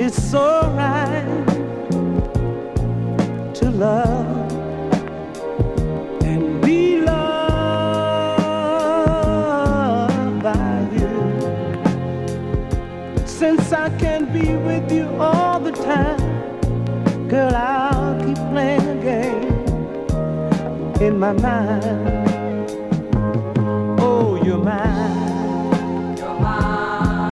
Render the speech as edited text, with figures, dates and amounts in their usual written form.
It's so right to love and be loved by you. Since I can be with you all the time, girl, I'll keep playing a game in my mind. Oh, you're mine.